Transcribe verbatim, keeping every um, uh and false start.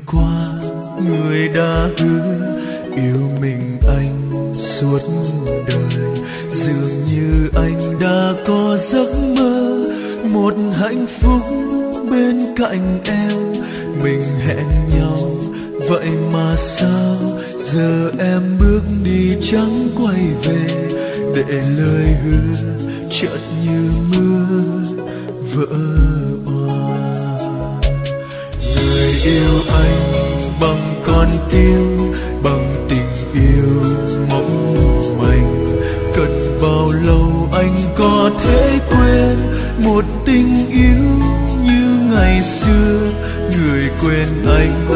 qua, người đã hứa yêu mình anh suốt đời. Dường như anh đã có giấc mơ một hạnh phúc bên cạnh em. Mình hẹn nhau vậy mà sao giờ em bước đi chẳng quay về, để lời hứa chợt như mưa vỡ òa. Người yêu anh bằng con tim, bằng tình yêu mong manh. Cần bao lâu anh có thể quên một tình yêu như ngày xưa? Người quên anh